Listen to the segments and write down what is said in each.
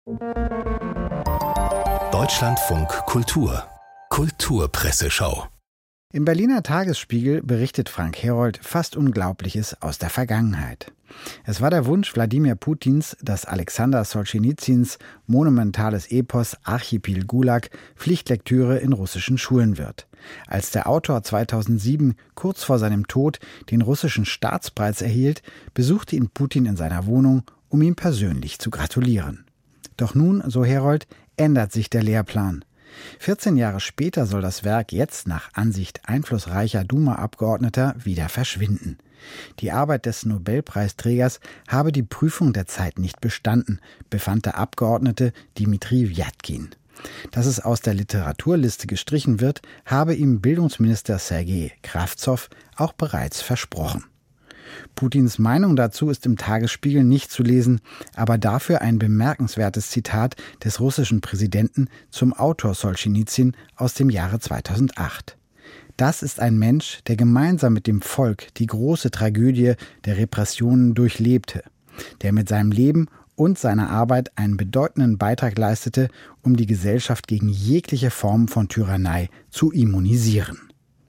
Deutschlandfunk Kultur Kulturpresseschau. Im Berliner Tagesspiegel berichtet Frank Herold fast Unglaubliches aus der Vergangenheit. Es war der Wunsch Wladimir Putins, dass Alexander Solschenizyns monumentales Epos Archipel Gulag Pflichtlektüre in russischen Schulen wird. Als der Autor 2007 kurz vor seinem Tod den russischen Staatspreis erhielt, besuchte ihn Putin in seiner Wohnung, um ihm persönlich zu gratulieren. Doch nun, so Herold, ändert sich der Lehrplan. 14 Jahre später soll das Werk jetzt nach Ansicht einflussreicher Duma-Abgeordneter wieder verschwinden. Die Arbeit des Nobelpreisträgers habe die Prüfung der Zeit nicht bestanden, befand der Abgeordnete Dmitri Wjatkin. Dass es aus der Literaturliste gestrichen wird, habe ihm Bildungsminister Sergei Kravtsow auch bereits versprochen. Putins Meinung dazu ist im Tagesspiegel nicht zu lesen, aber dafür ein bemerkenswertes Zitat des russischen Präsidenten zum Autor Solschenizyn aus dem Jahre 2008. Das ist ein Mensch, der gemeinsam mit dem Volk die große Tragödie der Repressionen durchlebte, der mit seinem Leben und seiner Arbeit einen bedeutenden Beitrag leistete, um die Gesellschaft gegen jegliche Form von Tyrannei zu immunisieren.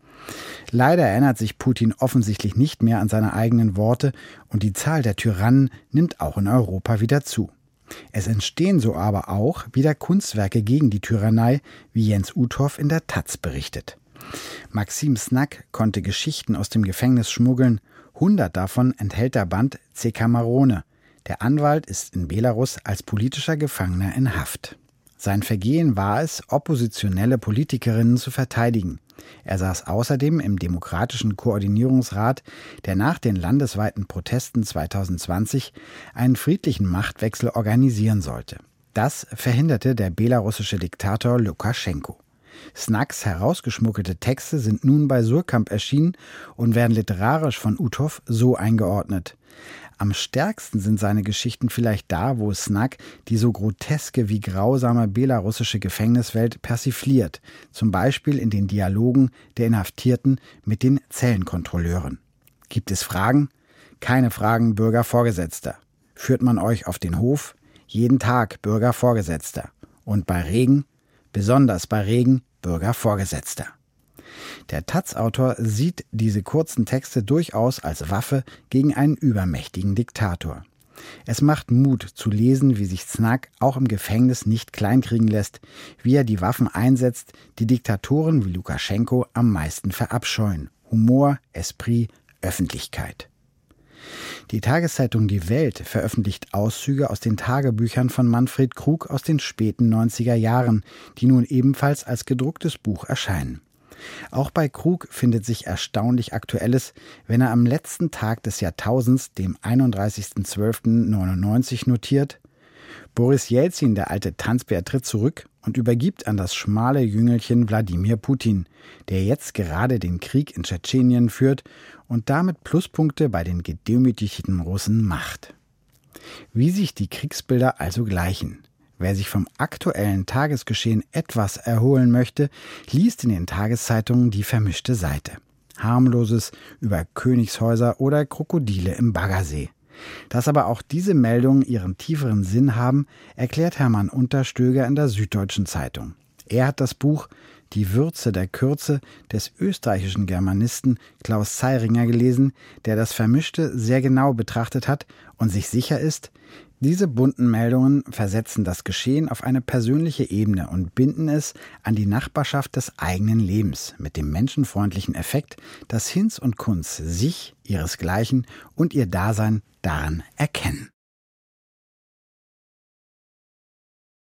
Leider erinnert sich Putin offensichtlich nicht mehr an seine eigenen Worte und die Zahl der Tyrannen nimmt auch in Europa wieder zu. Es entstehen so aber auch wieder Kunstwerke gegen die Tyrannei, wie Jens Uthoff in der taz berichtet. Maxim Snak konnte Geschichten aus dem Gefängnis schmuggeln, 100 davon enthält der Band Cekamerone. Der Anwalt ist in Belarus als politischer Gefangener in Haft. Sein Vergehen war es, oppositionelle Politikerinnen zu verteidigen. Er saß außerdem im Demokratischen Koordinierungsrat, der nach den landesweiten Protesten 2020 einen friedlichen Machtwechsel organisieren sollte. Das verhinderte der belarussische Diktator Lukaschenko. Snaks herausgeschmuggelte Texte sind nun bei Surkamp erschienen und werden literarisch von Uthoff so eingeordnet. Am stärksten sind seine Geschichten vielleicht da, wo Snak die so groteske wie grausame belarussische Gefängniswelt persifliert, zum Beispiel in den Dialogen der Inhaftierten mit den Zellenkontrolleuren. Gibt es Fragen? Keine Fragen, Bürgervorgesetzter. Führt man euch auf den Hof? Jeden Tag, Bürgervorgesetzter. Und bei Regen? Besonders bei Regen, Bürgervorgesetzter. Der taz-Autor sieht diese kurzen Texte durchaus als Waffe gegen einen übermächtigen Diktator. Es macht Mut zu lesen, wie sich Snak auch im Gefängnis nicht kleinkriegen lässt, wie er die Waffen einsetzt, die Diktatoren wie Lukaschenko am meisten verabscheuen. Humor, Esprit, Öffentlichkeit. Die Tageszeitung Die Welt veröffentlicht Auszüge aus den Tagebüchern von Manfred Krug aus den späten 90er Jahren, die nun ebenfalls als gedrucktes Buch erscheinen. Auch bei Krug findet sich erstaunlich Aktuelles, wenn er am letzten Tag des Jahrtausends, dem 31.12.99, notiert: Boris Jelzin, der alte Tanzbär, tritt zurück und übergibt an das schmale Jüngelchen Wladimir Putin, der jetzt gerade den Krieg in Tschetschenien führt und damit Pluspunkte bei den gedemütigten Russen macht. Wie sich die Kriegsbilder also gleichen. Wer sich vom aktuellen Tagesgeschehen etwas erholen möchte, liest in den Tageszeitungen die vermischte Seite. Harmloses über Königshäuser oder Krokodile im Baggersee. Dass aber auch diese Meldungen ihren tieferen Sinn haben, erklärt Hermann Unterstöger in der Süddeutschen Zeitung. Er hat das Buch Die Würze der Kürze des österreichischen Germanisten Klaus Zeiringer gelesen, der das Vermischte sehr genau betrachtet hat und sich sicher ist, diese bunten Meldungen versetzen das Geschehen auf eine persönliche Ebene und binden es an die Nachbarschaft des eigenen Lebens mit dem menschenfreundlichen Effekt, dass Hinz und Kunz sich, ihresgleichen und ihr Dasein daran erkennen.